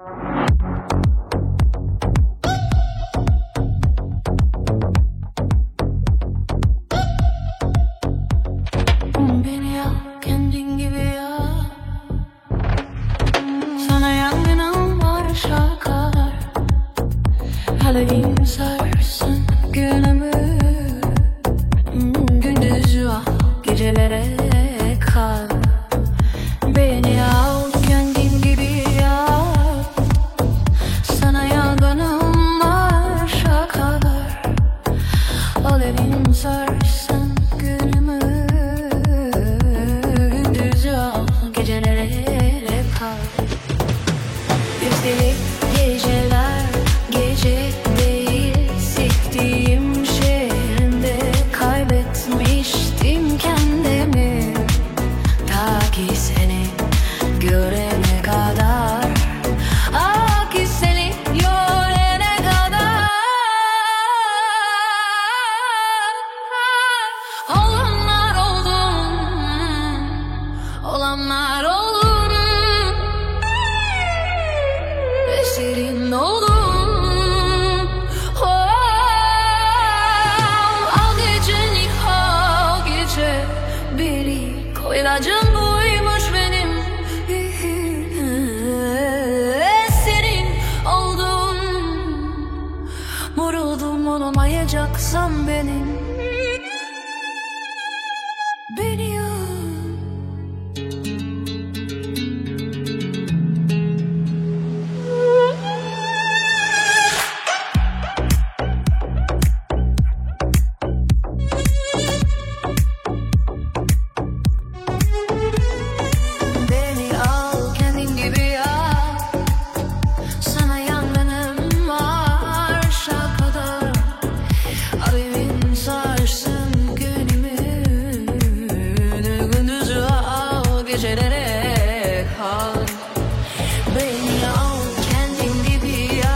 Beni al kendin gibi ya. Sana yangınım var aşağı kadar. Alevim sarsın günümü. Gündüzü al, gecelere kal. Beni al kendin gibi ya. Sana yangınım var aşağı kadar. Alevim sarsın günümü. Gündüzü al, gecelere kal. Üstelik geceler gece değil, siktiğim şehrinde kaybetmiştim kendimi. Ta ki seni görene kadar, ki seni görene kadar. Olanlar oldum, olanlar oldum. Esirin oldum. Al geceni al gece. Beni koylacım buymuş benim. Esirin oldum. Vuruldum olamayacaksan benim. Beni al. Beni al kendin gibi ya. Sana yangınım var aşağı kadar. Alevin sarsın günümü. Gündüzü al, gecelere kal. Beni al kendin gibi ya.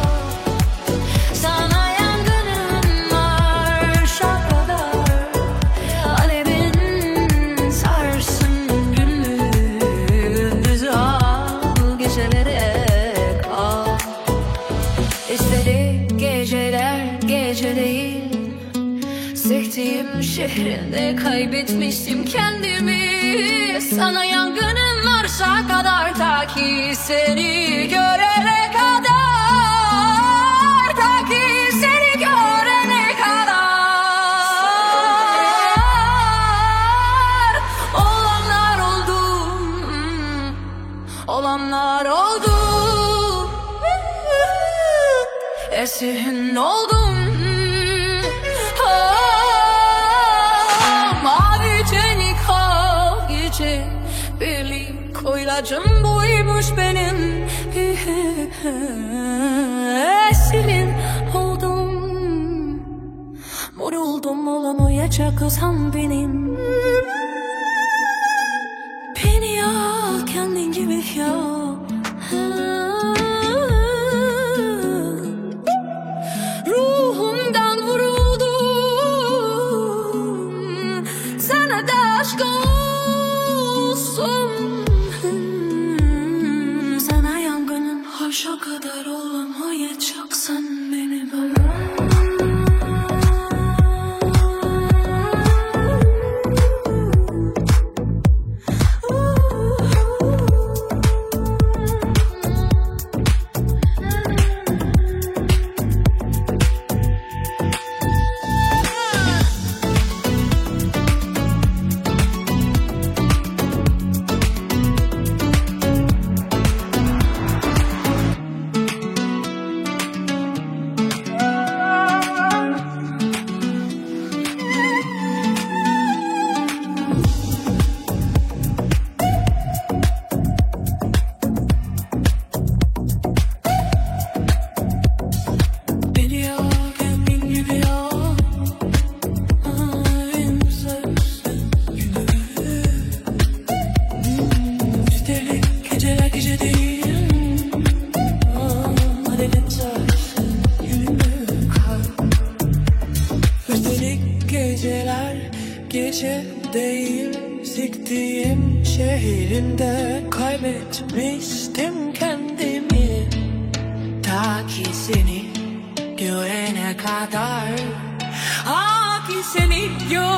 Sana yangınım var aşağı kadar. Alevin sarsın günümü. Gündüzü al, gecelere kal. İstedik geceler gece değil, sektiğim şehrinde kaybetmiştim kendimi. Sana yangınım varsa kadar, ta ki seni görene kadar. Ta ki seni görene kadar. Olanlar oldum, olanlar oldum. Esirin oldum. Mavi tenik al gece. Birlik koylacım buymuş benim. Esirin oldum. Vuruldum olamayacaksan benim. Beni al kendin gibi ya. Ruhumdan vuruldum. Sana da aşk olsun. Sana yangının haşa kadar olamayacaksan benim. geceler gece değil, siktiğim şehrinde kaybetmiştim kendimi. seni görene kadar. Ah ki seni